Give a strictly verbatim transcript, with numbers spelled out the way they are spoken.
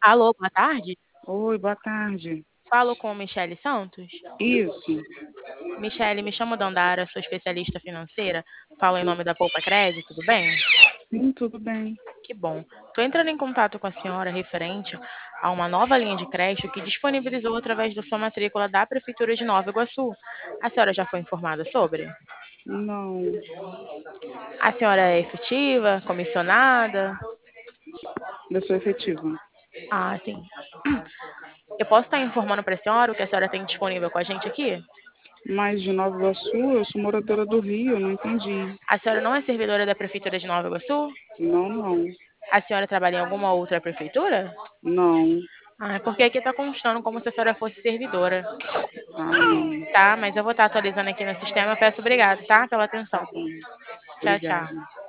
Alô, boa tarde. Oi, boa tarde. Falo com Michele Santos. Isso. Michele, me chamo Dandara, sou especialista financeira. Falo em nome da Poupa Crédito, tudo bem? Sim, tudo bem. Que bom. Estou entrando em contato com a senhora referente a uma nova linha de crédito que disponibilizou através da sua matrícula da Prefeitura de Nova Iguaçu. A senhora já foi informada sobre? Não, A senhora é efetiva, comissionada? eu sou efetiva. Ah, sim. Eu posso estar informando para a senhora o que a senhora tem disponível com a gente aqui? Mas de Nova Iguaçu, eu sou moradora do Rio, eu não entendi. A senhora não é servidora da Prefeitura de Nova Iguaçu? Não, não, A senhora trabalha em alguma outra prefeitura? não. Ah, é porque aqui está constando como se a senhora fosse servidora. Ah, não. Tá, mas eu vou estar atualizando aqui no sistema. Peço obrigado, tá? Pela Tá atenção. bom. Tchau, tchau. Obrigada.